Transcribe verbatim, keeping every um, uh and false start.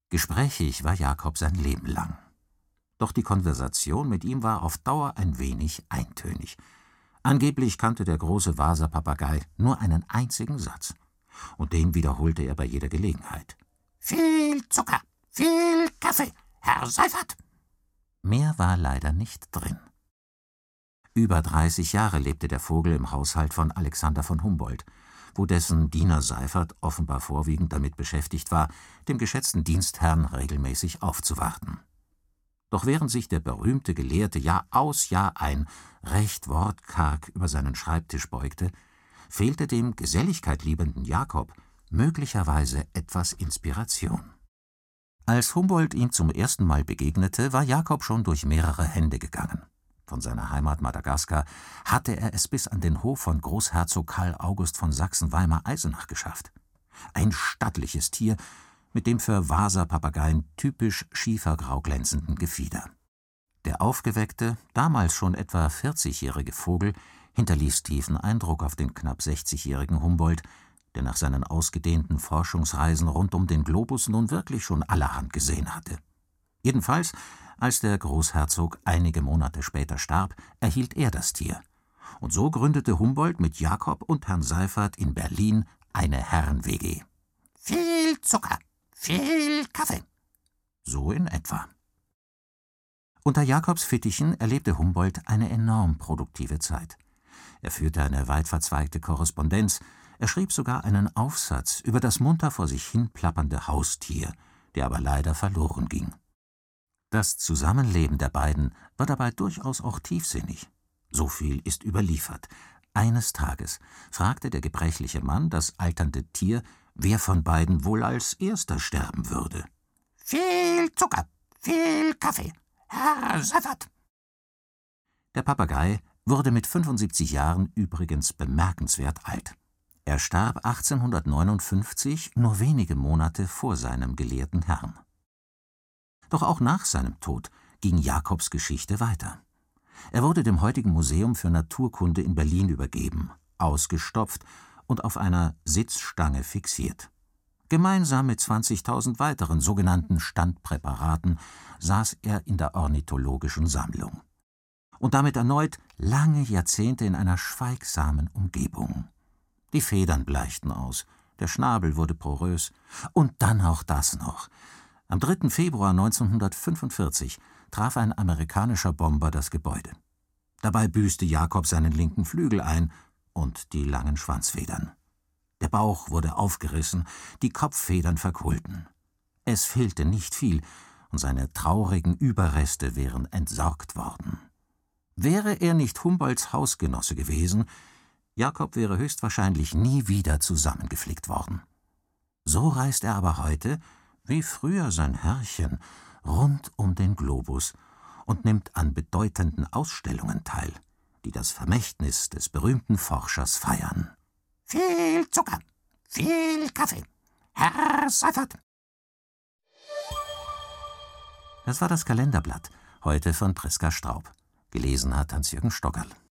Gesprächig war Jakob sein Leben lang. Doch die Konversation mit ihm war auf Dauer ein wenig eintönig. Angeblich kannte der große Wasa-Papagei nur einen einzigen Satz. Und den wiederholte er bei jeder Gelegenheit. »Viel Zucker, viel Kaffee, Herr Seifert!« Mehr war leider nicht drin. Über dreißig Jahre lebte der Vogel im Haushalt von Alexander von Humboldt, wo dessen Diener Seifert offenbar vorwiegend damit beschäftigt war, dem geschätzten Dienstherrn regelmäßig aufzuwarten. Doch während sich der berühmte Gelehrte Jahr aus Jahr ein recht wortkarg über seinen Schreibtisch beugte, fehlte dem Geselligkeit liebenden Jakob möglicherweise etwas Inspiration. Als Humboldt ihm zum ersten Mal begegnete, war Jakob schon durch mehrere Hände gegangen. Von seiner Heimat Madagaskar hatte er es bis an den Hof von Großherzog Karl August von Sachsen-Weimar-Eisenach geschafft. Ein stattliches Tier mit dem für Wasa-Papageien typisch schiefergrau glänzenden Gefieder. Der aufgeweckte, damals schon etwa vierzigjährige Vogel hinterließ tiefen Eindruck auf den knapp sechzigjährigen Humboldt, der nach seinen ausgedehnten Forschungsreisen rund um den Globus nun wirklich schon allerhand gesehen hatte. Jedenfalls, als der Großherzog einige Monate später starb, erhielt er das Tier. Und so gründete Humboldt mit Jakob und Herrn Seifert in Berlin eine Herren-W G. Viel Zucker, viel Kaffee. So in etwa. Unter Jakobs Fittichen erlebte Humboldt eine enorm produktive Zeit. Er führte eine weit verzweigte Korrespondenz, er schrieb sogar einen Aufsatz über das munter vor sich hin plappernde Haustier, der aber leider verloren ging. Das Zusammenleben der beiden war dabei durchaus auch tiefsinnig. So viel ist überliefert. Eines Tages fragte der gebrechliche Mann das alternde Tier, wer von beiden wohl als erster sterben würde. »Viel Zucker, viel Kaffee, Herr Seifert!« Der Papagei wurde mit fünfundsiebzig Jahren übrigens bemerkenswert alt. Er starb achtzehnhundertneunundfünfzig, nur wenige Monate vor seinem gelehrten Herrn. Doch auch nach seinem Tod ging Jakobs Geschichte weiter. Er wurde dem heutigen Museum für Naturkunde in Berlin übergeben, ausgestopft und auf einer Sitzstange fixiert. Gemeinsam mit zwanzigtausend weiteren sogenannten Standpräparaten saß er in der ornithologischen Sammlung. Und damit erneut lange Jahrzehnte in einer schweigsamen Umgebung. Die Federn bleichten aus, der Schnabel wurde porös und dann auch das noch. Am dritten Februar neunzehnhundertfünfundvierzig traf ein amerikanischer Bomber das Gebäude. Dabei büßte Jakob seinen linken Flügel ein und die langen Schwanzfedern. Der Bauch wurde aufgerissen, die Kopffedern verkohlten. Es fehlte nicht viel, und seine traurigen Überreste wären entsorgt worden. Wäre er nicht Humboldts Hausgenosse gewesen, Jakob wäre höchstwahrscheinlich nie wieder zusammengeflickt worden. So reist er aber heute, wie früher sein Herrchen, rund um den Globus und nimmt an bedeutenden Ausstellungen teil, die das Vermächtnis des berühmten Forschers feiern. Viel Zucker, viel Kaffee, Herr Seifert! Das war das Kalenderblatt, heute von Priska Straub. Gelesen hat Hans-Jürgen Stockerl.